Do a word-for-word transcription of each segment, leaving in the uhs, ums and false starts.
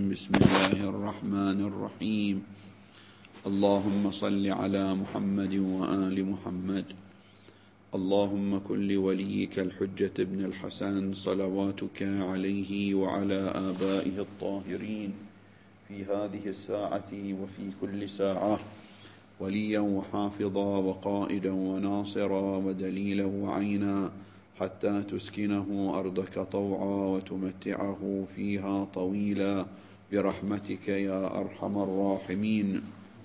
بسم الله الرحمن الرحيم. اللهم صل على محمد وآل محمد. اللهم كن لوليك الحجة ابن الحسن صلواتك عليه وعلى آبائه الطاهرين في هذه الساعة وفي كل ساعة وليا وحافظا وقائدا وناصرا ودليلا وعينا، حتى تسكنه أرضك طوعا وتمتعه فيها طويلا برحمتك يا أرحم الراحمين.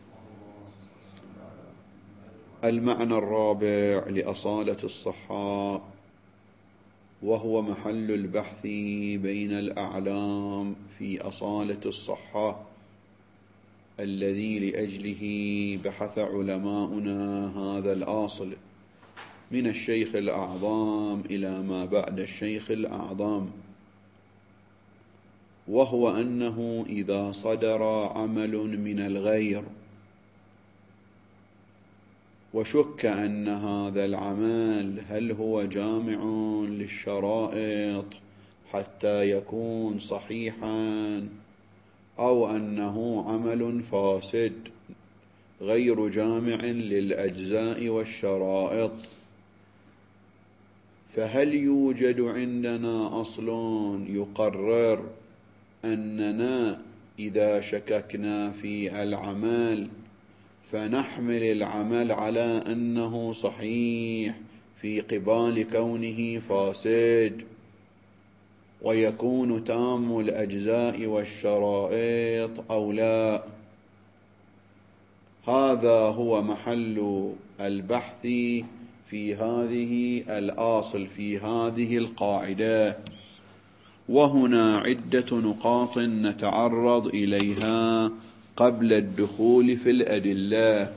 المعنى الرابع لأصالة الصحاء، وهو محل البحث بين الأعلام في أصالة الصحة الذي لأجله بحث علماؤنا هذا الأصل من الشيخ الأعظم إلى ما بعد الشيخ الأعظم، وهو أنه إذا صدر عمل من الغير وشك أن هذا العمل هل هو جامع للشرائط حتى يكون صحيحا أو أنه عمل فاسد غير جامع للأجزاء والشرائط، فهل يوجد عندنا أصل يقرر أننا إذا شككنا في العمل فنحمل العمل على أنه صحيح في قبال كونه فاسد ويكون تام الأجزاء والشرائط أو لا؟ هذا هو محل البحث في هذه الأصل في هذه القاعدة، وهنا عدة نقاط نتعرض إليها قبل الدخول في الأدلة.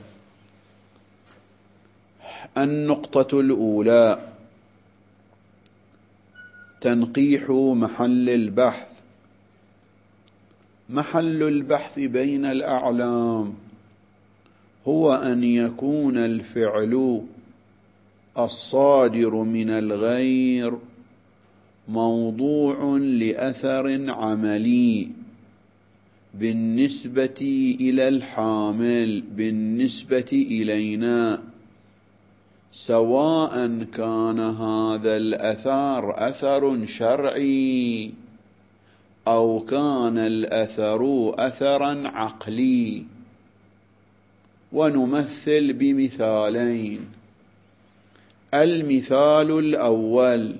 النقطة الأولى تنقيح محل البحث. محل البحث بين الأعلام هو أن يكون الفعل الصادر من الغير موضوع لأثر عملي بالنسبة إلى الحامل بالنسبة إلينا، سواء كان هذا الأثر أثر شرعي أو كان الأثر أثرا عقلي. ونمثل بمثالين. المثال الأول: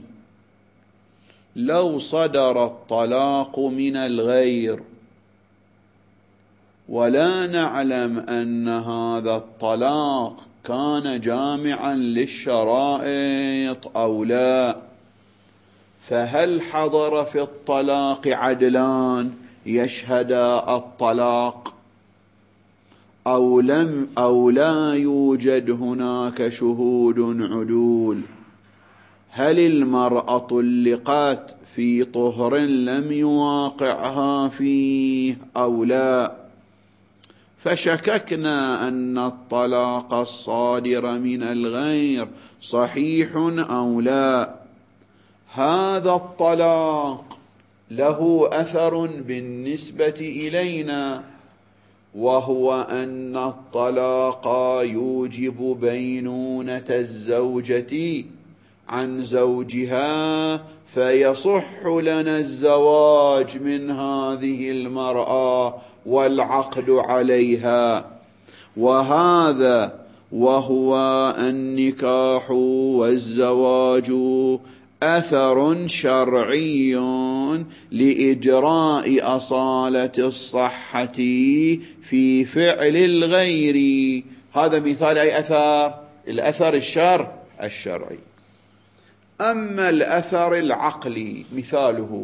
لو صدر الطلاق من الغير ولا نعلم أن هذا الطلاق كان جامعا للشرائط أو لا، فهل حضر في الطلاق عدلان يشهدا الطلاق أو لم أو لا يوجد هناك شهود عدول؟ هل المرأة طلقت في طهر لم يواقعها فيه أو لا؟ فشككنا أن الطلاق الصادر من الغير صحيح أو لا. هذا الطلاق له أثر بالنسبة إلينا، وهو أن الطلاق يوجب بينونة الزوجة عن زوجها، فيصح لنا الزواج من هذه المرأة والعقد عليها. وهذا وهو النكاح والزواج أثر شرعي لإجراء أصالة الصحة في فعل الغير. هذا مثال أي أثر؟ الأثر الشر الشرعي. أما الأثر العقلي مثاله: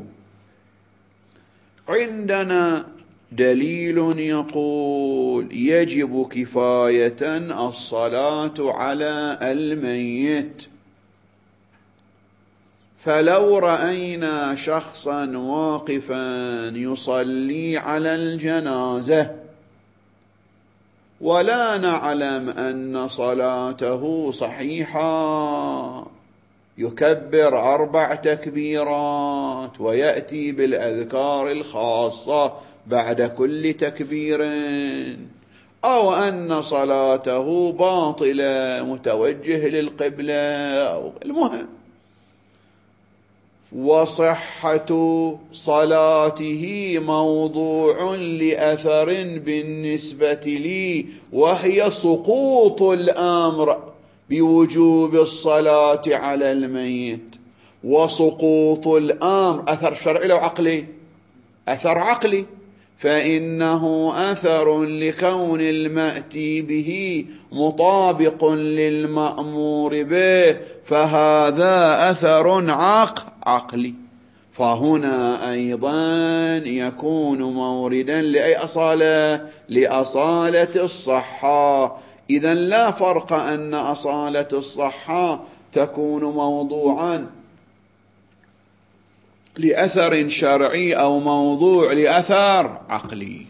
عندنا دليل يقول يجب كفاية الصلاة على الميت، فلو رأينا شخصا واقفا يصلي على الجنازة ولا نعلم أن صلاته صحيحة يكبر أربع تكبيرات ويأتي بالأذكار الخاصة بعد كل تكبير، أو أن صلاته باطلة متوجه للقبلة، أو المهم. وصحة صلاته موضوع لأثر بالنسبة لي، وهي سقوط الأمر بوجوب الصلاة على الميت. وسقوط الأمر أثر شرعي لو عقلي؟ أثر عقلي، فإنه أثر لكون المأتي به مطابق للمأمور به، فهذا أثر عق عقلي. فهنا أيضا يكون موردا لأي أصالة؟ لأصالة الصحة. إذن لا فرق أن أصالة الصحة تكون موضوعا لأثر شرعي أو موضوع لأثر عقلي.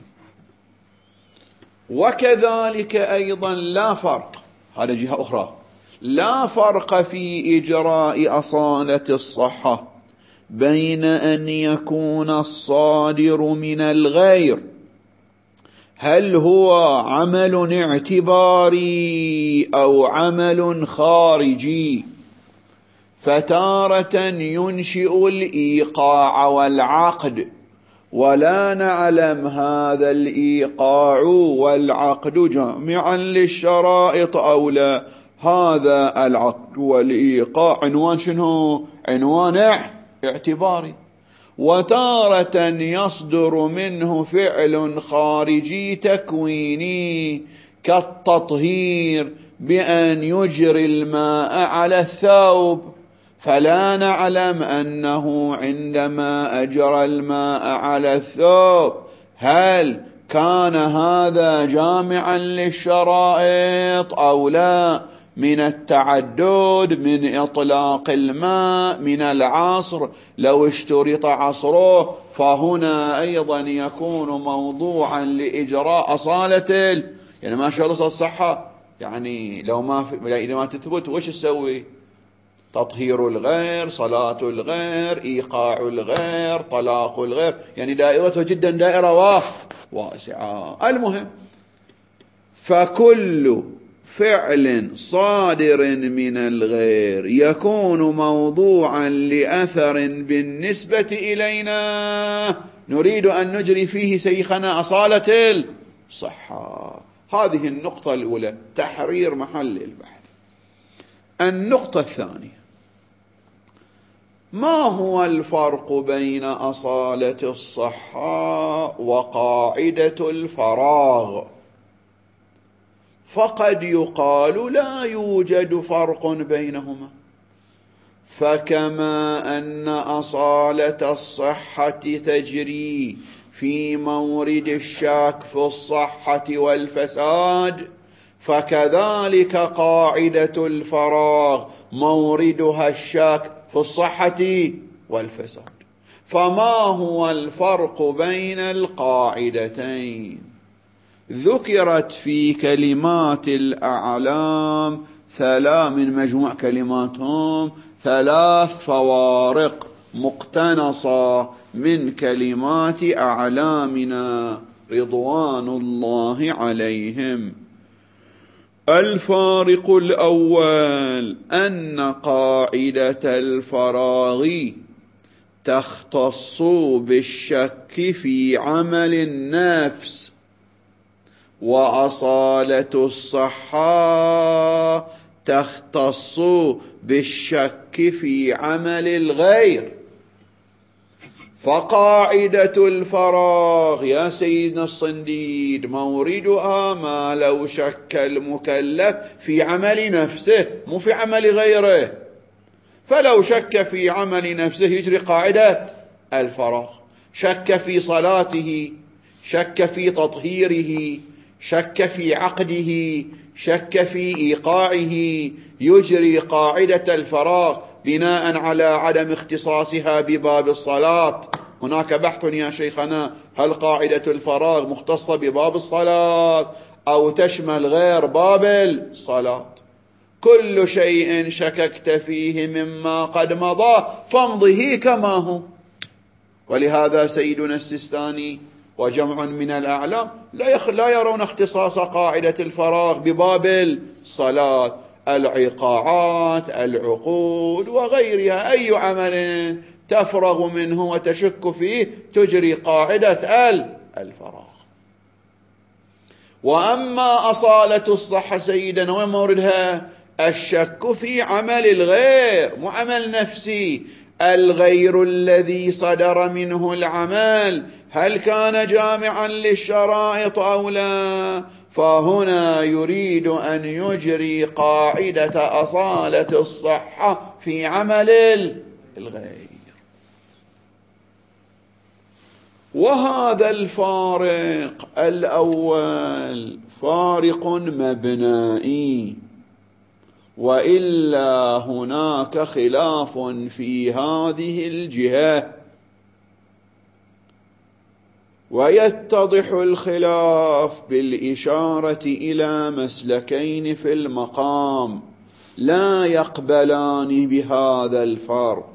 وكذلك أيضا لا فرق، هذا جهة أخرى، لا فرق في إجراء أصالة الصحة بين أن يكون الصادر من الغير هل هو عمل اعتباري أو عمل خارجي، فتارة ينشئ الإيقاع والعقد ولا نعلم هذا الإيقاع والعقد جامعا للشرائط أو لا، هذا العقد والإيقاع عنوان شنو؟ عنوان اعتباري. وتارة يصدر منه فعل خارجي تكويني كالتطهير بأن يجري الماء على الثوب، فلا نعلم أنه عندما أجرى الماء على الثوب هل كان هذا جامعا للشرائط أو لا، من التعدد، من إطلاق الماء، من العصر لو اشترط عصره، فهنا أيضا يكون موضوعا لإجراء أصالة. يعني ما شاء الله الصحة، يعني لو ما في إذا ما تثبت وش تسوي؟ تطهير الغير، صلاة الغير، إيقاع الغير، طلاق الغير، يعني دائرته جدا دائرة واسعة. المهم، فكل فعل صادر من الغير يكون موضوعا لأثر بالنسبة إلينا نريد أن نجري فيه شيخنا أصالة الصحة. هذه النقطة الأولى، تحرير محل البحث. النقطة الثانية، ما هو الفرق بين أصالة الصحة وقاعدة الفراغ؟ فقد يقال لا يوجد فرق بينهما، فكما أن أصالة الصحة تجري في مورد الشك في الصحة والفساد، فكذلك قاعدة الفراغ موردها الشك في الصحة والفساد. فما هو الفرق بين القاعدتين؟ ذكرت في كلمات الأعلام ثلاث من مجموع كلماتهم ثلاث فوارق مقتنصة من كلمات أعلامنا رضوان الله عليهم. الفارق الأول أن قاعدة الفراغ تختص بالشك في عمل النفس، وأصالة الصحة تختص بالشك في عمل الغير. فقاعدة الفراغ يا سيدنا الصنديد موردها ما لو شك المكلف في عمل نفسه مو في عمل غيره، فلو شك في عمل نفسه يجري قاعدة الفراغ. شك في صلاته، شك في تطهيره، شك في عقده، شك في إيقاعه، يجري قاعدة الفراغ بناء على عدم اختصاصها بباب الصلاة. هناك بحث يا شيخنا، هل قاعدة الفراغ مختصة بباب الصلاة أو تشمل غير باب الصلاة؟ كل شيء شككت فيه مما قد مضى فامضه كما هو. ولهذا سيدنا السيستاني وجمع من الأعلام لا يرون اختصاص قاعدة الفراغ بباب الصلاة، العقاعات، العقود وغيرها، أي عمل تفرغ منه وتشك فيه تجري قاعدة الفراغ. وأما أصالة الصحة سيدنا وموردها الشك في عمل الغير، مو عمل نفسي، الغير الذي صدر منه العمل هل كان جامعا للشرائط أو لا، فهنا يريد أن يجري قاعدة أصالة الصحة في عمل الغير. وهذا الفارق الأول فارق مبنائي، وإلا هناك خلاف في هذه الجهة، ويتضح الخلاف بالإشارة إلى مسلكين في المقام لا يقبلان بهذا الفرق.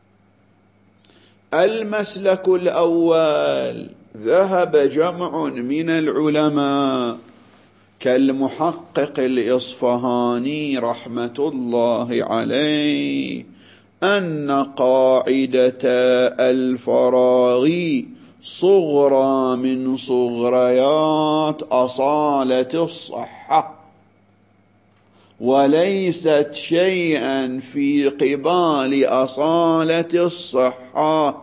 المسلك الأول ذهب جمع من العلماء كالمحقق الإصفهاني رحمة الله عليه أن قاعدة الفراغ صغرى من صغريات أصالة الصحة، وليست شيئا في قبال أصالة الصحة،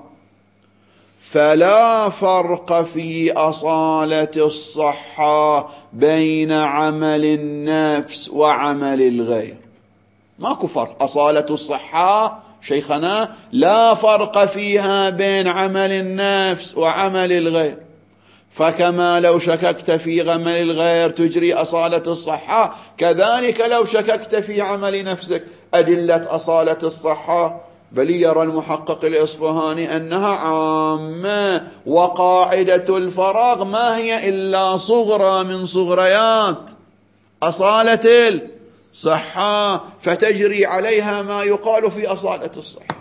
فلا فرق في أصالة الصحة بين عمل النفس وعمل الغير. ماكو فرق. أصالة الصحة شيخنا لا فرق فيها بين عمل النفس وعمل الغير، فكما لو شككت في عمل الغير تجري أصالة الصحة، كذلك لو شككت في عمل نفسك أدلة أصالة الصحة. بل يرى المحقق الإصفهاني أنها عامة، وقاعدة الفراغ ما هي إلا صغرى من صغريات أصالة الصحة، فتجري عليها ما يقال في أصالة الصحة.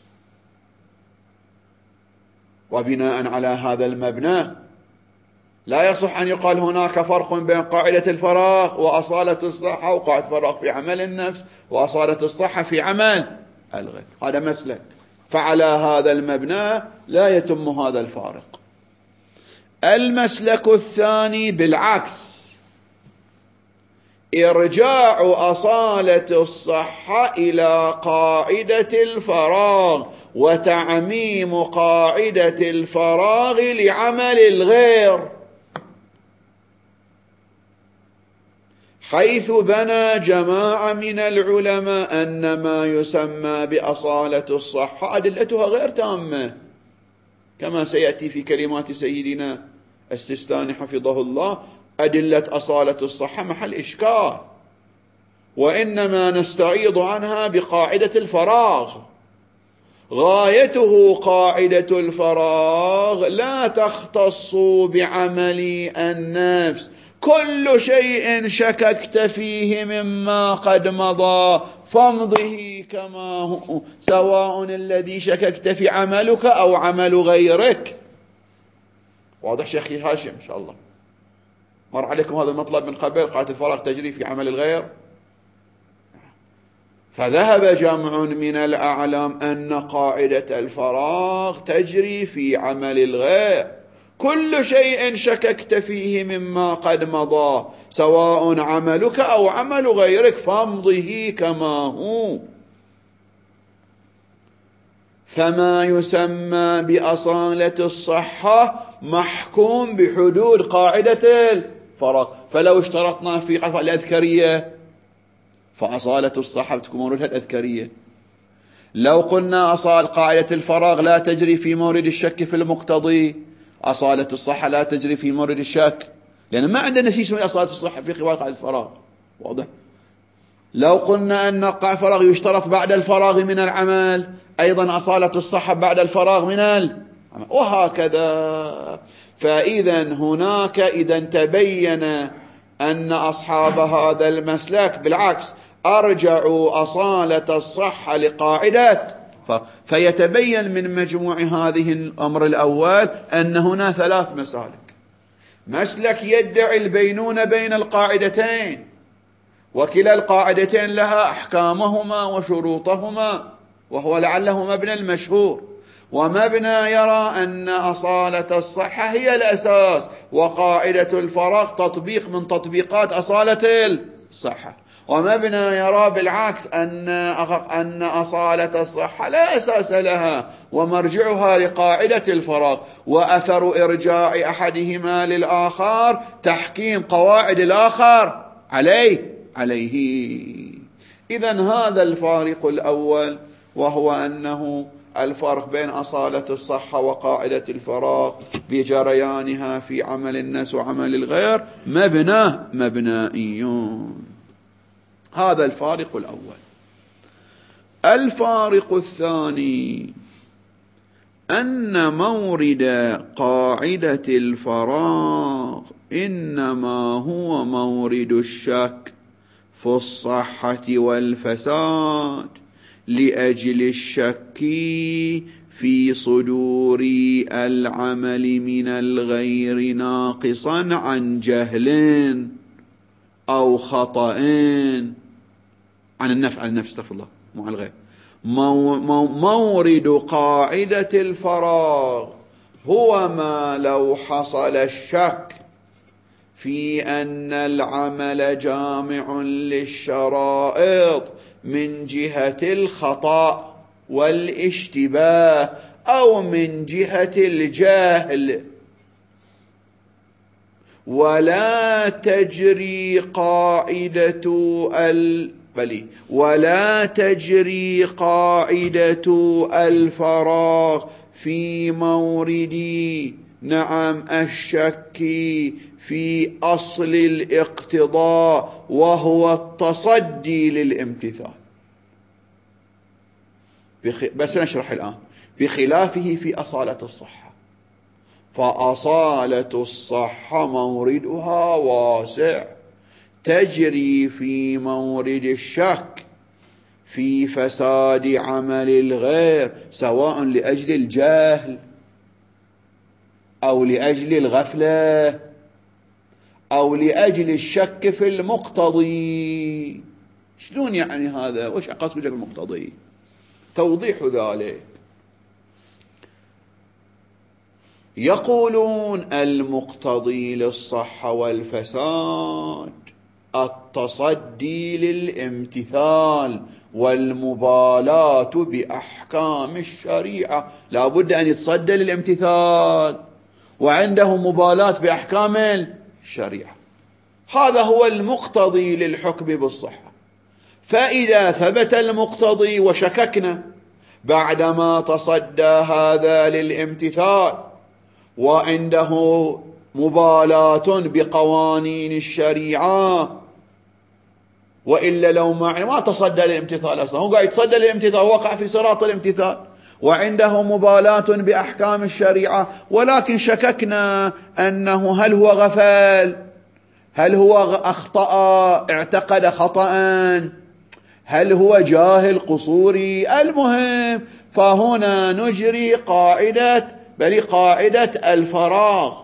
وبناء على هذا المبنى لا يصح أن يقال هناك فرق بين قاعدة الفراغ وأصالة الصحة، وقاعدة الفراغ في عمل النفس وأصالة الصحة في عمل الغير. هذا مسلك، فعلى هذا المبنى لا يتم هذا الفارق. المسلك الثاني بالعكس، إرجاع أصالة الصحة إلى قاعدة الفراغ وتعميم قاعدة الفراغ لعمل الغير، حيث بنى جماعة من العلماء أن ما يسمى بأصالة الصحة أدلتها غير تامة، كما سيأتي في كلمات سيدنا السيستاني حفظه الله. أدلة أصالة الصحة محل إشكال، وإنما نستعيض عنها بقاعدة الفراغ. غايته قاعدة الفراغ لا تختص بعمل النفس، كل شيء شككت فيه مما قد مضى فامضه كما هو، سواء الذي شككت في عملك أو عمل غيرك. واضح شيخي هاشم إن شاء الله؟ مر عليكم هذا المطلب من قبل، قاعدة الفراغ تجري في عمل الغير. فذهب جمع من الأعلام أن قاعدة الفراغ تجري في عمل الغير، كل شيء شككت فيه مما قد مضى سواء عملك أو عمل غيرك فامضه كما هو. فما يسمى بأصالة الصحة محكوم بحدود قاعدة الفراغ. فلو اشترطنا في قطع الأذكرية فأصالة الصحة بتكون موردها الأذكرية. لو قلنا أصال قاعدة الفراغ لا تجري في مورد الشك في المقتضي، أصالة الصحة لا تجري في مورد الشك، لأن ما عندنا شيء اسمه أصالة الصحة في قبال قاعدة الفراغ. واضح؟ لو قلنا أن قاعدة الفراغ يشترط بعد الفراغ من العمل، أيضا أصالة الصحة بعد الفراغ من العمل، وهكذا. فإذا هناك إذا تبين أن أصحاب هذا المسلك بالعكس أرجعوا أصالة الصحة لقاعدة. فيتبين من مجموع هذه الأمر الأول أن هنا ثلاث مسالك. مسلك يدعي البينونة بين القاعدتين، وكلا القاعدتين لها أحكامهما وشروطهما، وهو لعله مبنى المشهور، ومبنى يرى أن أصالة الصحة هي الأساس، وقاعدة الفراغ تطبيق من تطبيقات أصالة الصحة، ومبنى يرى بالعكس أن أن أصالة الصحة لا أساس لها ومرجعها لقاعدة الفراغ، وأثر إرجاع أحدهما للآخر تحكيم قواعد الآخر عليه عليه إذن هذا الفارق الأول، وهو أنه الفرق بين أصالة الصحة وقاعدة الفراغ بجريانها في عمل الناس وعمل الغير مبنى مبنائيون. هذا الفارق الأول. الفارق الثاني أن مورد قاعدة الفراغ إنما هو مورد الشك في الصحة والفساد، لأجل الشك في صدور العمل من الغير ناقصا عن جهل أو خطأ عن النفس عن النفس استغفر الله مو عن الغير. مورد قاعدة الفراغ هو ما لو حصل الشك في أن العمل جامع للشرائط من جهة الخطأ والاشتباه أو من جهة الجهل، ولا تجري قاعدة ال بلي ولا تجري قاعدة الفراغ في مورد نعم الشك في أصل الاقتضاء وهو التصدي للامتثال. بخ... بس نشرح الآن. بخلافه في أصالة الصحة، فأصالة الصحة موردها واسع، تجري في مورد الشك في فساد عمل الغير، سواء لأجل الجهل أو لأجل الغفلة أو لأجل الشك في المقتضي. شلون يعني هذا؟ وش أقصد المقتضي؟ توضيح ذلك. يقولون المقتضي للصحة والفساد التصدي للامتثال والمبالاة بأحكام الشريعة، لا بد أن يتصدى للامتثال وعنده مبالاة بأحكام الشريعة. هذا هو المقتضي للحكم بالصحة. فإذا ثبت المقتضي وشككنا بعدما تصدى هذا للامتثال وعنده مبالاة بقوانين الشريعة، وإلا لو ما ما تصدى للامتثال أصلا، هو قاعد يتصدى للامتثال، وقع في صراط الامتثال وعنده مبالاة بأحكام الشريعة، ولكن شككنا أنه هل هو غفل، هل هو أخطأ اعتقد خطأ، هل هو جاهل قصوري، المهم فهنا نجري قاعدة بل قاعدة الفراغ.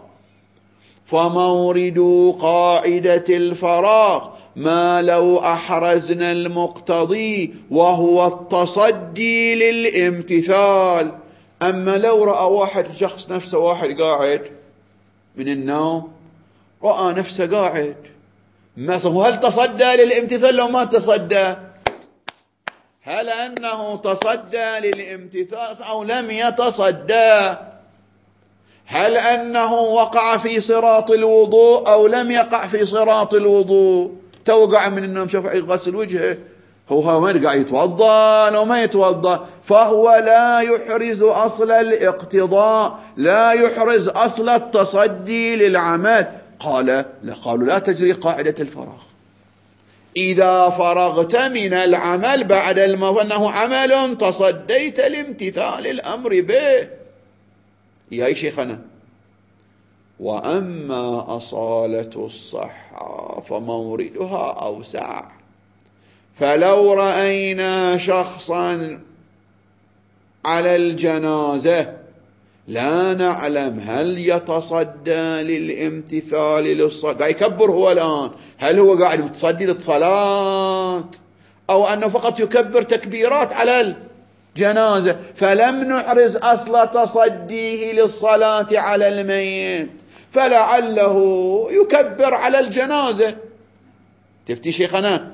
فمورد قاعدة الفراغ ما لو أحرزنا المقتضي وهو التصدي للامتثال. أما لو رأى واحد شخص نفسه واحد قاعد من النوم، رأى نفسه قاعد، هل تصدى للامتثال لو ما تصدى؟ هل أنه تصدى للامتثال أو لم يتصدى؟ هل أنه وقع في صراط الوضوء أو لم يقع في صراط الوضوء؟ توقع من النوم شوف يغسل وجهه، هو ما قاعد يتوضا لو ما يتوضا، فهو لا يحرز أصل الاقتضاء، لا يحرز أصل التصدي للعمل. قال لا، قالوا لا تجري قاعدة الفراغ. إذا فرغت من العمل بعد الموت أنه عمل تصديت لامتثال الأمر به. يا شيخنا، وأما أصالة الصحة فموردها أوسع، فلو رأينا شخصا على الجنازة لا نعلم هل يتصدى للامتثال للصلاة، قاعد يكبر هو الآن، هل هو قاعد متصدي للصلاة أو أنه فقط يكبر تكبيرات على الجنازة، فلم نحرز أصل تصديه للصلاة على الميت، فلعله يكبر على الجنازة. تفتي شيخنا؟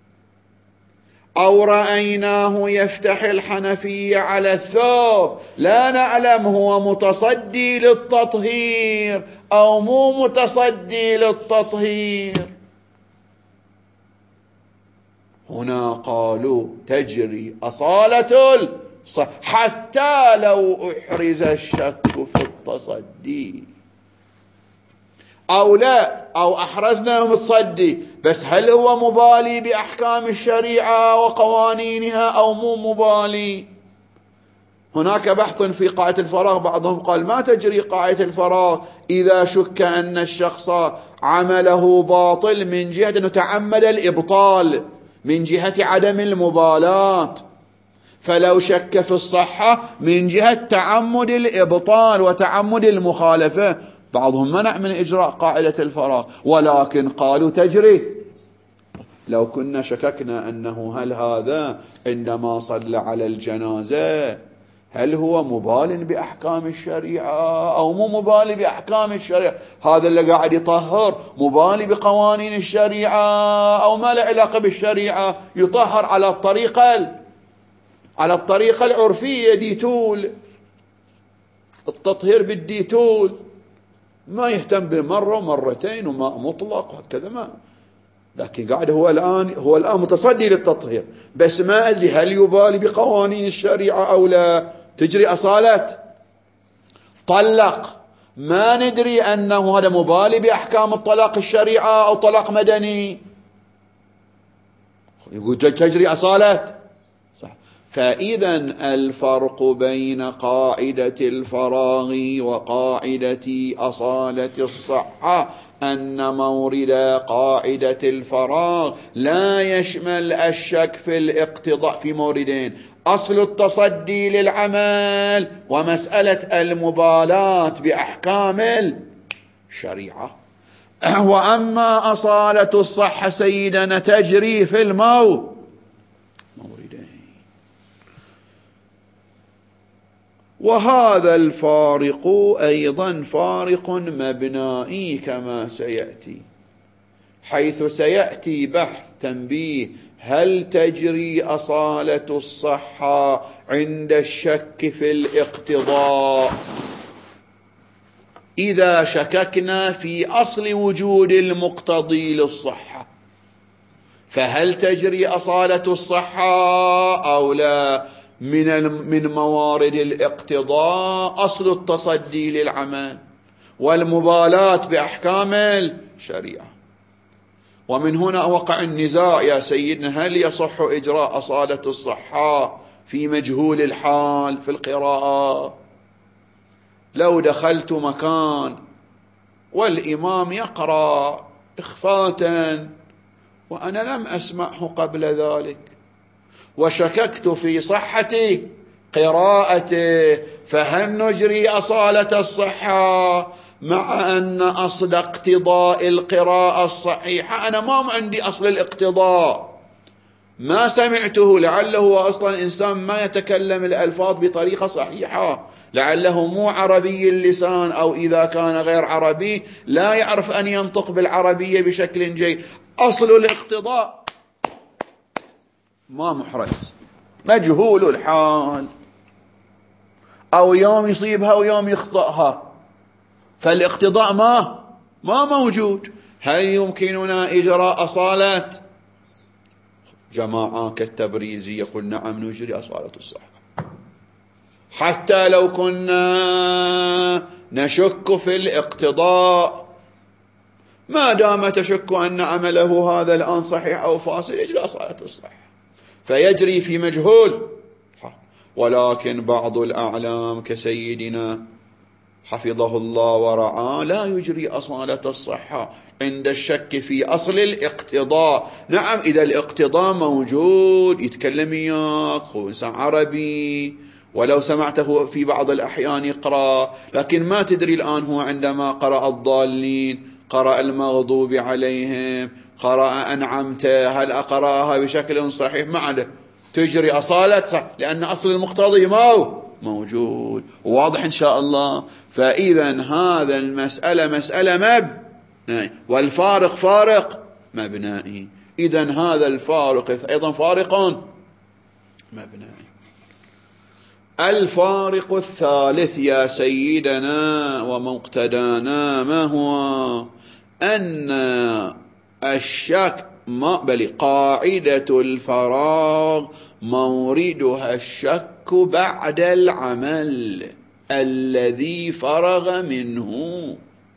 أو رأيناه يفتح الحنفية على الثوب، لا نعلم هو متصدي للتطهير أو مو متصدي للتطهير، هنا قالوا تجري أصالة الصح حتى لو أحرز الشك في التصدي، أو لا، أو أحرزنا متصدي بس هل هو مبالي بأحكام الشريعة وقوانينها أو مو مبالي؟ هناك بحث في قاعدة الفراغ، بعضهم قال ما تجري قاعدة الفراغ إذا شك أن الشخص عمله باطل من جهة أنه تعمد الإبطال من جهة عدم المبالاة، فلو شك في الصحة من جهة تعمد الإبطال وتعمد المخالفة، بعضهم منع من إجراء قاعدة الفراغ، ولكن قالوا تجري. لو كنا شككنا أنه هل هذا عندما صلى على الجنازة هل هو مبال بأحكام الشريعة أو مو مبالي بأحكام الشريعة، هذا اللي قاعد يطهر مبالي بقوانين الشريعة أو ما له علاقة بالشريعة، يطهر على الطريقة على الطريقة العرفية، ديتول، التطهير بالديتول، ما يهتم بمرة ومرتين وماء مطلق وهكذا، ما لكن قاعد هو الآن هو الآن متصدي للتطهير، بس ما أدري هل يبالي بقوانين الشريعة أو لا. تجري أصالة طلق، ما ندري أنه هذا مبالي بأحكام الطلاق الشريعة أو طلاق مدني، يقول تجري أصالة صح. فإذا الفرق بين قاعدة الفراغ وقاعدة أصالة الصحة أن مورد قاعدة الفراغ لا يشمل الشك في الاقتضاء في موردين: أصل التصدي للعمل ومسألة المبالاة بأحكام الشريعة. وأما أصالة الصحة سيدنا تجري في الموت موردين. وهذا الفارق أيضا فارق مبنائي كما سيأتي، حيث سيأتي بحث تنبيه: هل تجري أصالة الصحة عند الشك في الاقتضاء؟ إذا شككنا في أصل وجود المقتضي للصحة فهل تجري أصالة الصحة أو لا؟ من من موارد الاقتضاء أصل التصدي للعمل والمبالاة بأحكام الشريعة. ومن هنا وقع النزاع يا سيدنا: هل يصح إجراء أصالة الصحة في مجهول الحال في القراءة؟ لو دخلت مكان والإمام يقرأ إخفاء وأنا لم أسمعه قبل ذلك وشككت في صحة قراءته، فهل نجري أصالة الصحة مع أن أصل اقتضاء القراءة الصحيحة أنا ما عندي أصل الاقتضاء، ما سمعته، لعله أصلا إنسان ما يتكلم الألفاظ بطريقة صحيحة، لعله مو عربي اللسان، أو إذا كان غير عربي لا يعرف أن ينطق بالعربية بشكل جيد، أصل الاقتضاء ما محرز، مجهول الحال، أو يوم يصيبها ويوم يخطئها، فالاقتضاء ما ما موجود. هل يمكننا إجراء أصالة؟ جماعة كالتبريزي يقول نعم نجري أصالة الصحة حتى لو كنا نشك في الاقتضاء، ما دام تشك أن عمله هذا الآن صحيح أو فاسد يجري أصالة الصحة، فيجري في مجهول. ولكن بعض الأعلام كسيدنا حفظه الله ورعاه لا يجري أصالة الصحة عند الشك في أصل الاقتضاء. نعم إذا الاقتضاء موجود يتكلم إياك، هو إنسان عربي ولو سمعته في بعض الأحيان يقرأ، لكن ما تدري الآن هو عندما قرأ الضالين، قرأ المغضوب عليهم، قرأ أنعمته، هل أقرأها بشكل صحيح؟ ما عدا تجري أصالة صح، لأن أصل المقتضي ما هو موجود. واضح إن شاء الله. فإذا هذا المسألة مسألة مبنائي، والفارق فارق مبنائي. إذا هذا الفارق أيضا فارق مبنائي. الفارق الثالث يا سيدنا ومقتدانا ما هو؟ أن الشك ما بل قاعدة الفراغ موردها الشك بعد العمل الذي فرغ منه.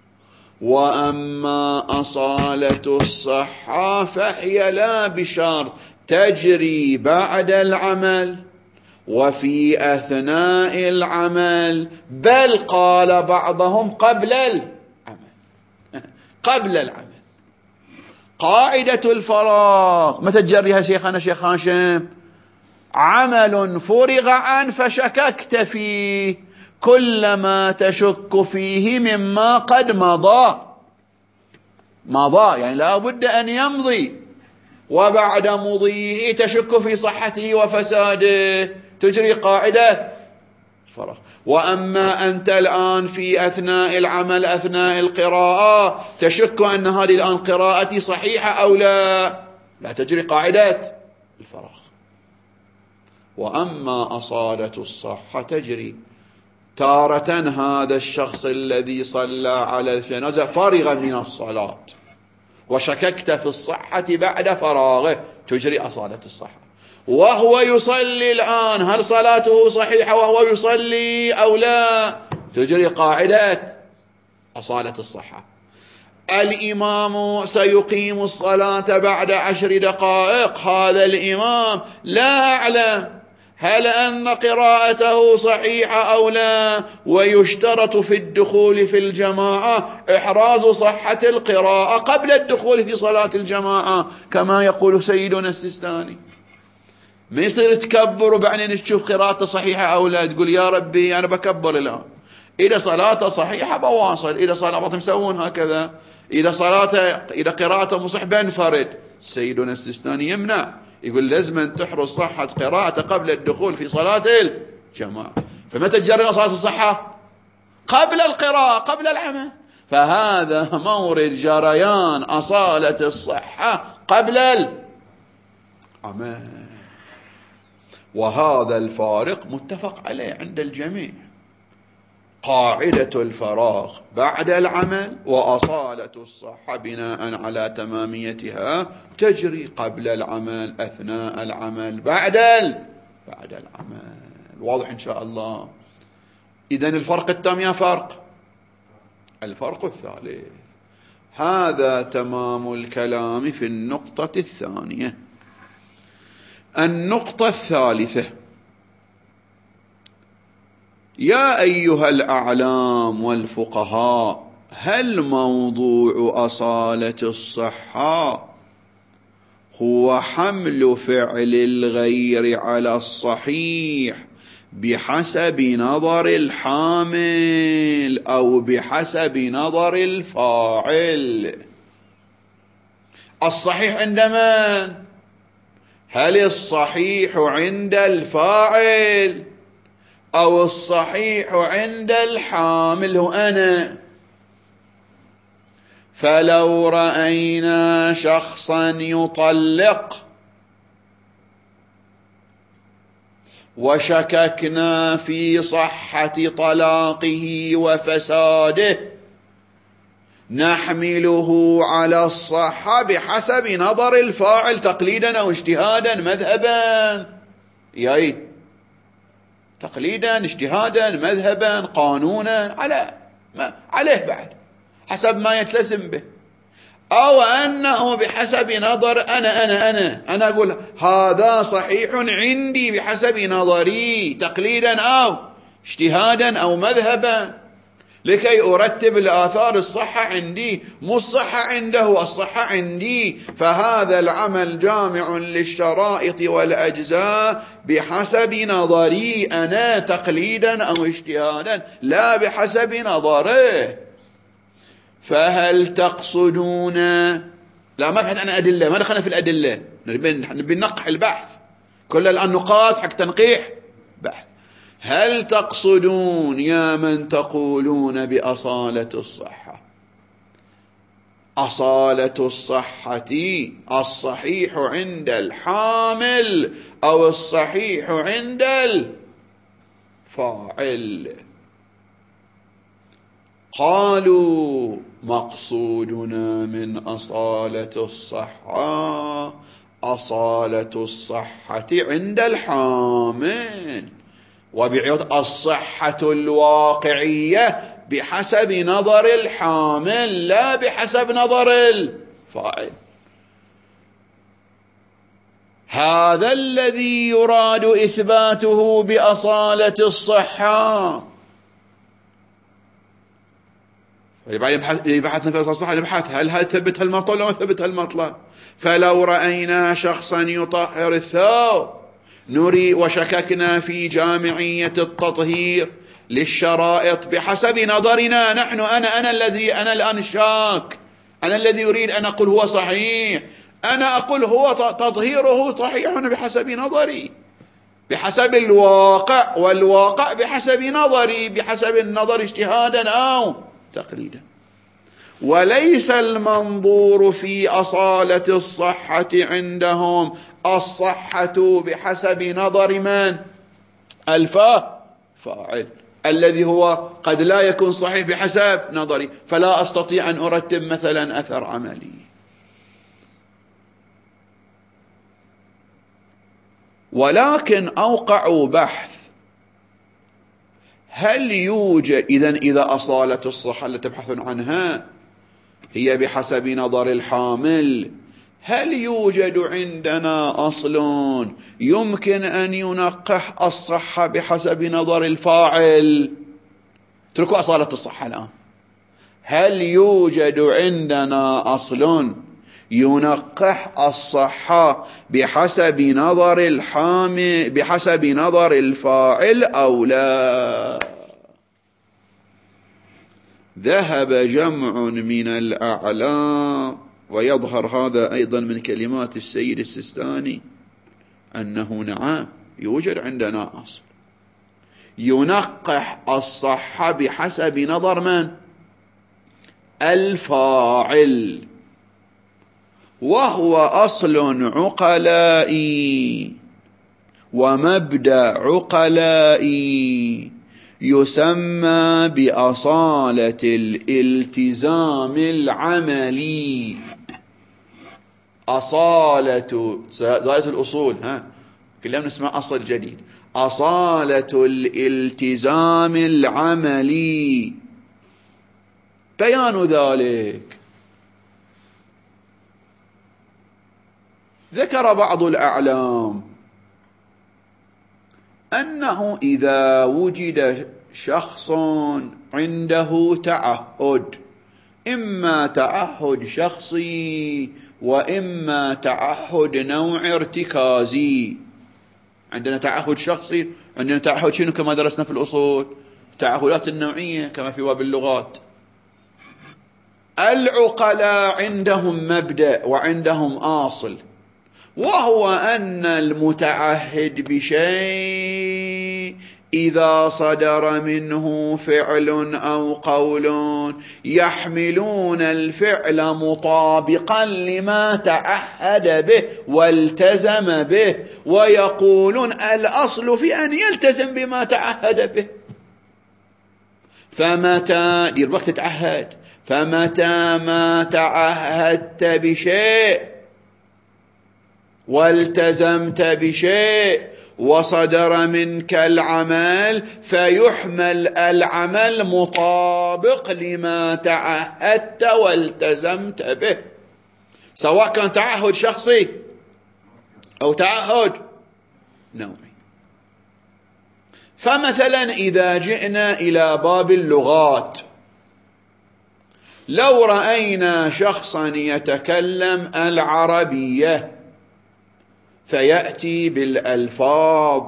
وأما أصالة الصحة فهي لا بشرط تجري بعد العمل وفي أثناء العمل، بل قال بعضهم قبل العمل. قبل العمل قاعدة الفراغ متى تجريها شيخنا شيخ هاشم؟ عمل فرغ عنه فشككت فيه، كلما تشك فيه مما قد مضى مضى يعني لا بد أن يمضي، وبعد مضيه تشك في صحته وفساده، تجري قاعدة الفراغ. وأما أنت الآن في أثناء العمل أثناء القراءة تشك أن هذه الآن قراءتي صحيحة أو لا، لا تجري قاعدة الفراغ. وأما أصالة الصحة تجري تارة هذا الشخص الذي صلى على الجنازة فرغ من الصلاة وشككت في الصحة بعد فراغه، تجري أصالة الصحة. وهو يصلي الآن، هل صلاته صحيحة وهو يصلي أو لا؟ تجري قاعدة أصالة الصحة. الإمام سيقيم الصلاة بعد عشر دقائق، هذا الإمام لا أعلم هل أن قراءته صحيحة أو لا، ويشترط في الدخول في الجماعة إحراز صحة القراءة قبل الدخول في صلاة الجماعة كما يقول سيدنا السيستاني. ما يصير تكبر وبعدين تشوف قراءته صحيحة أو لا تقول يا ربي أنا بكبر الآن، إذا صلاته صحيحة بواصل، إذا صلاته مسوون هكذا، إذا صلاته إذا قراءته مصح بنفرد. سيدنا السيستاني يمنع، يقول لازم أن تحرز صحة قراءته قبل الدخول في صلاة الجماعة. فمتى تجري صلاة الصحة؟ قبل القراءة قبل العمل. فهذا مورد جريان أصالة الصحة قبل العمل. وهذا الفارق متفق عليه عند الجميع، قاعدة الفراغ بعد العمل وأصالة الصحة بناء على تماميتها تجري قبل العمل أثناء العمل بعد ال... بعد العمل. واضح إن شاء الله. إذن الفرق التام يا فرق الفرق الثالث. هذا تمام الكلام في النقطة الثانية. النقطة الثالثة: يا أيها الأعلام والفقهاء، هل موضوع أصالة الصحة هو حمل فعل الغير على الصحيح بحسب نظر الحامل أو بحسب نظر الفاعل؟ الصحيح عند من؟ هل الصحيح عند الفاعل أو الصحيح عند الحامل؟ هو أنا. فلو رأينا شخصا يطلق وشككنا في صحة طلاقه وفساده نحمله على الصحة بحسب نظر الفاعل تقليدا أو اجتهادا مذهبا. ياي تقليدا اجتهادا مذهبا قانونا على ما عليه بعد حسب ما يتلزم به، أو أنه بحسب نظر أنا أنا أنا أنا أقول هذا صحيح عندي بحسب نظري تقليدا أو اجتهادا أو مذهبا. لكي أرتب الآثار الصحة عندي، مو الصحة عنده، الصحة عندي. فهذا العمل جامع للشرائط والأجزاء بحسب نظري أنا تقليدا أو اجتهادا، لا بحسب نظره. فهل تقصدون، لا ما بحث عن أدلة، ما دخلنا في الأدلة، نبي ننقح البحث، كل الآن نقاط حق تنقيح بحث. هل تقصدون يا من تقولون بأصالة الصحة، أصالة الصحة الصحيح عند الحامل أو الصحيح عند الفاعل؟ قالوا مقصودنا من أصالة الصحة أصالة الصحة عند الحامل، وبعيوت الصحة الواقعية بحسب نظر الحامل لا بحسب نظر الفاعل. هذا الذي يراد إثباته بأصالة الصحة. يبحثنا في الصحة نبحث هل هل ثبت المطلب أو ثبت المطلب. فلو رأينا شخصا يطهر الثوب نري وشككنا في جامعية التطهير للشرائط بحسب نظرنا نحن، أنا أنا الذي أنا الآن شاك، أنا الذي يريد أن أقول هو صحيح، أنا أقول هو تطهيره صحيح بحسب نظري، بحسب الواقع، والواقع بحسب نظري، بحسب النظر اجتهادا أو تقليدا. وليس المنظور في أصالة الصحة عندهم الصحة بحسب نظر من؟ الفاعل، الذي هو قد لا يكون صحيح بحسب نظري، فلا أستطيع أن أرتب مثلا أثر عملي. ولكن أوقعوا بحث هل يوجد إذن إذا أصالة الصحة التي تبحثون عنها هي بحسب نظر الحامل، هل يوجد عندنا أصل يمكن أن ينقح الصحة بحسب نظر الفاعل؟ اتركوا أصالة الصحة الآن. هل يوجد عندنا أصل ينقح الصحة بحسب نظر الحامل بحسب نظر الفاعل أو لا؟ ذهب جمع من الأعلام، ويظهر هذا أيضا من كلمات السيد السيستاني، أنه نعم يوجد عندنا أصل ينقح الصحة بحسب نظر من؟ الفاعل، وهو أصل عقلائي ومبدأ عقلائي يسمى بأصالة الالتزام العملي. أصالة زالة الأصول، ها كلنا نسمع أصل جديد، أصالة الالتزام العملي. بيان ذلك ذكر بعض الأعلام أنه إذا وجد شخص عنده تعهد، إما تعهد شخصي وإما تعهد نوع ارتكازي. عندنا تعهد شخصي، عندنا تعهد شنو كما درسنا في الأصول، تعهدات النوعية كما في باب اللغات. العقلاء عندهم مبدأ وعندهم أصل، وهو أن المتعهد بشيء إذا صدر منه فعل أو قول يحملون الفعل مطابقا لما تعهد به والتزم به، ويقولون الأصل في أن يلتزم بما تعهد به. فمتى دير وقت تتعهد، فمتى ما تعهدت بشيء والتزمت بشيء وصدر منك العمل فيحمل العمل مطابق لما تعهدت والتزمت به، سواء كان تعهد شخصي أو تعهد نوعي. فمثلا إذا جئنا إلى باب اللغات لو رأينا شخصا يتكلم العربية فيأتي بالألفاظ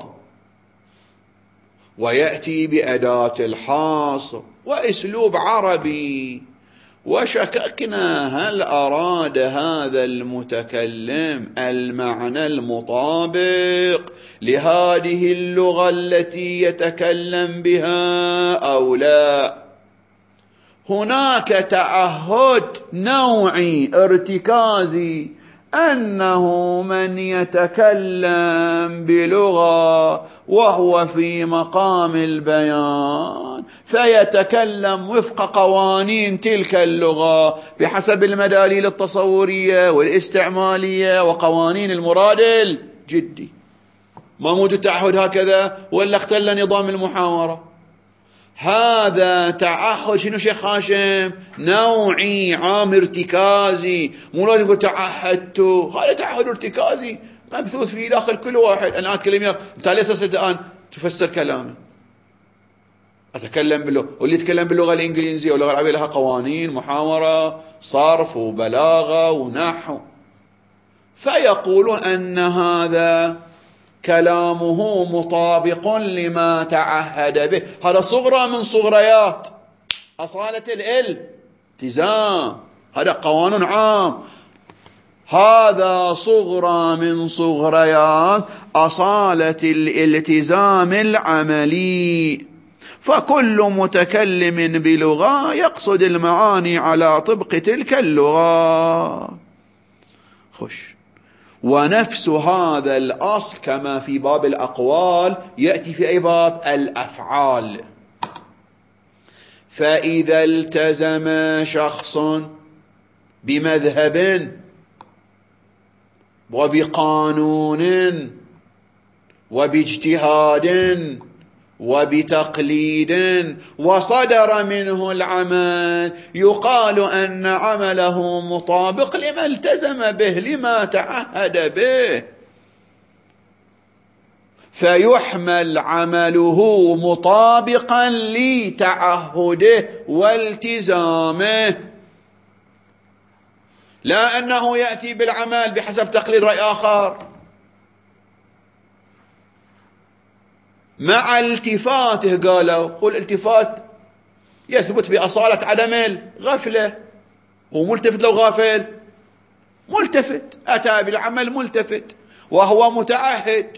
ويأتي بأداة الحصر وأسلوب عربي، وشككنا هل أراد هذا المتكلم المعنى المطابق لهذه اللغة التي يتكلم بها أو لا. هناك تعهد نوعي ارتكازي، أنه من يتكلم بلغة وهو في مقام البيان فيتكلم وفق قوانين تلك اللغة بحسب المداليل التصورية والاستعمالية وقوانين المراد الجدي. ما موجود تعهد هكذا ولا اختل نظام المحاورة. هذا تعهد شنو شيخ هاشم؟ نوعي عام ارتكازي، مو لازم يقول تعهدت، هذا تعهد ارتكازي مبثوث في داخل كل واحد. أنا أتكلم وياك، أنت ليس الآن تفسر كلامي، أتكلم باللغة، واللي يتكلم باللغة الإنجليزية واللغة العربية لها قوانين محاورة، صرف وبلاغة ونحو، فيقولون أن هذا كلامه مطابق لما تعهد به. هذا صغرى من صغريات أصالة الالتزام، هذا قانون عام. هذا صغرى من صغريات أصالة الالتزام العملي. فكل متكلم بلغة يقصد المعاني على طبق تلك اللغة. خش. ونفس هذا الأصل كما في باب الأقوال يأتي في أي باب؟ الأفعال. فإذا التزم شخص بمذهب وبقانون وباجتهاد وبتقليد وصدر منه العمل، يقال أن عمله مطابق لما التزم به، لما تعهد به، فيحمل عمله مطابقا لتعهده والتزامه، لا أنه يأتي بالعمل بحسب تقليد رأي آخر، مع التفاته. قالوا قل التفات يثبت بأصالة عدم الغفلة، وملتفت لو غافل ملتفت، أتى بالعمل ملتفت وهو متعهد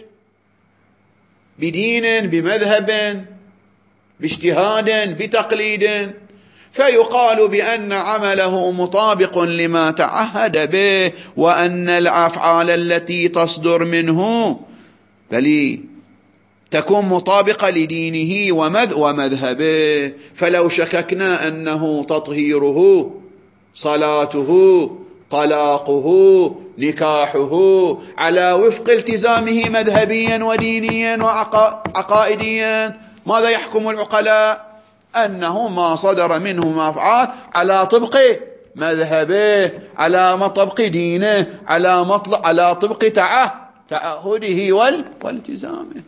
بدين بمذهب باجتهاد بتقليد، فيقال بأن عمله مطابق لما تعهد به، وأن الأفعال التي تصدر منه بل تكون مطابقة لدينه ومذهبه. فلو شككنا أنه تطهيره صلاته طلاقه نكاحه على وفق التزامه مذهبيا ودينيا وعقائديا، ماذا يحكم العقلاء؟ أنه ما صدر منه أفعال على طبق مذهبه، على طبق دينه، على مطلق على طبق تعهده والتزامه.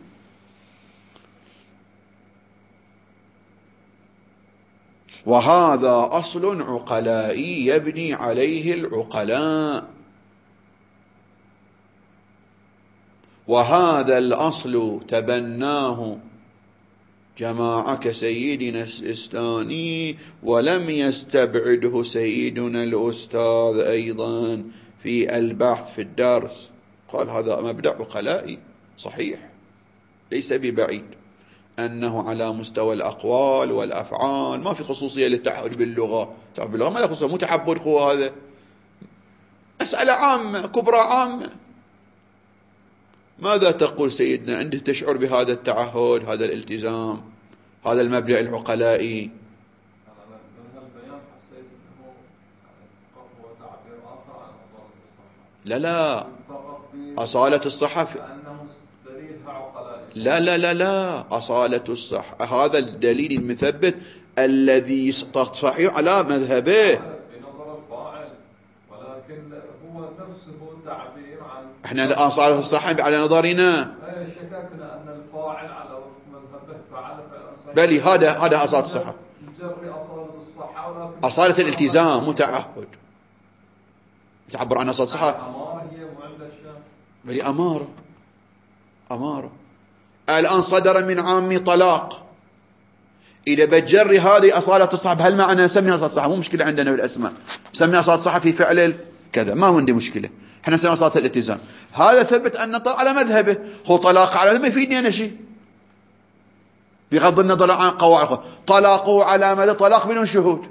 وهذا أصل عقلائي يبني عليه العقلاء، وهذا الأصل تبناه جماعة كسيدنا السيستاني، ولم يستبعده سيدنا الأستاذ أيضا في البحث في الدرس، قال هذا مبدأ عقلائي صحيح ليس ببعيد، أنه على مستوى الأقوال والأفعال ما في خصوصية للتعهد باللغة. التعهد باللغة ما له خصوصية، مو تعبد هو، هذا مسألة عامة كبرى عامة. ماذا تقول سيدنا؟ عنده تشعر بهذا التعهد، هذا الالتزام، هذا المبدأ العقلائي؟ لا لا أصالة الصحة لا لا لا لا أصالة الصحة هذا الدليل المثبت الذي صحيح على مذهبه. بنظر الفاعل، ولكن هو نفسه تعبير عن احنا أصالة الصحة على نظرنا شككنا أن الفاعل على وفق مذهبه فعل فعلا صحيح، بل هذا هذا أصالة الصحة، نجري أصالة الصحة، ولكن أصالة الالتزام مو تعهد. تعبر عنها صوت صحة. أمارة هي مو عند الشام. بلي أمارة أمارة. الآن صدر من عامي طلاق، إذا بتجري هذه أصالة الصحة، هل معنى نسميها أصالة الصحة؟ مو مشكلة عندنا بالأسماء، نسميها أصالة الصحة في فعل كذا، ما عندي مشكلة، احنا نسميها أصالة الالتزام. هذا ثبت أن طلاق على مذهبه، هو طلاق على مذهبه ما يفيدني أنا شيء بغض النظر عن قواعد. طلاقه على ماذا؟ طلاق بدون شهود.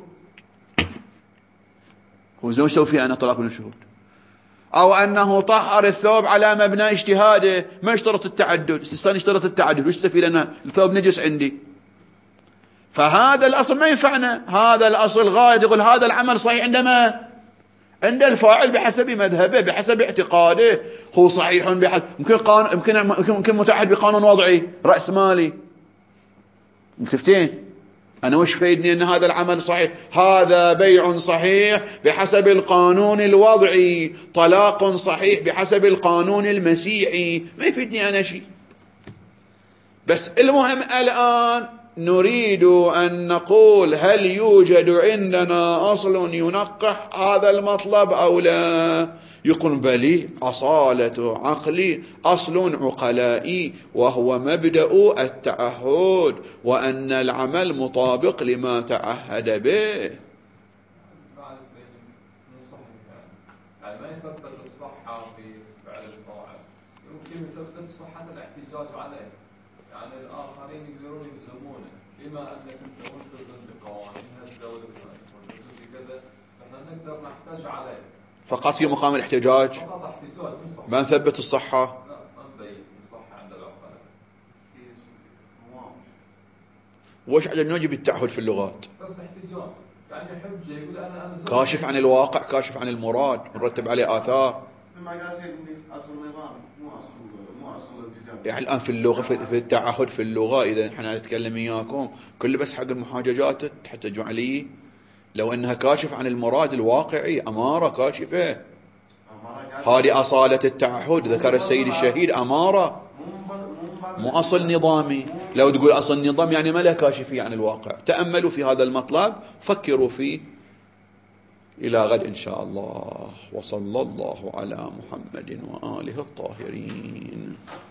هو زوج يسوي فيه أنا طلاق بدون شهود. أو أنه طهر الثوب على مبنى اجتهاده، ما يشترط التعدد. السيستان يشترط التعدد، وش تفيد أنا الثوب نجس عندي؟ فهذا الأصل ما ينفعنا. هذا الأصل غاية يقول هذا العمل صحيح عندما عند الفاعل بحسب مذهبه بحسب اعتقاده، هو صحيح بحسب ممكن قانون ممكن ممكن متعهد بقانون وضعي رأس مالي. متفتين؟ أنا وش فيدني أن هذا العمل صحيح؟ هذا بيع صحيح بحسب القانون الوضعي، طلاق صحيح بحسب القانون المسيحي، ما يفيدني أنا شيء. بس المهم الآن نريد أن نقول هل يوجد عندنا أصل ينقح هذا المطلب أو لا؟ يقول بلي أصالة عقلي أصل عقلائي، وهو مبدأ التعهد، وأن العمل مطابق لما تعهد به. يعني ما يثبت الصحة في فعل الفاعل، يمكن يثبت صحة الاحتجاج عليه. يعني الآخرين يقدرون يلزمونه بما أنك أنت ملتزم بقوانين الدولة ملتزم بكذا، فإحنا نقدر نحتاج عليه فقط في مقام الاحتجاج، فقط احتجاج ما نثبت الصحة. لا ما نبين الصحة عند العقلاء. وش عدم نوجب التعهد في اللغات؟ بس احتجاج يعني حجة، يقول أنا أنا كاشف عن الواقع، كاشف عن المراد، مرتب عليه آثار. يعني الآن في اللغة في التعهد في اللغة، إذا احنا نتكلم إياكم كل بس حق المحاججات تحتجوا عليه، لو أنها كاشف عن المراد الواقعي، أمارة كاشفة. هذه أصالة التعهد ذكر السيد الشهيد، أمارة مو أصل نظامي. لو تقول أصل نظام يعني ما له كاشفية عن الواقع. تأملوا في هذا المطلب، فكروا فيه. إلى غد إن شاء الله، وصلى الله على محمد وآله الطاهرين.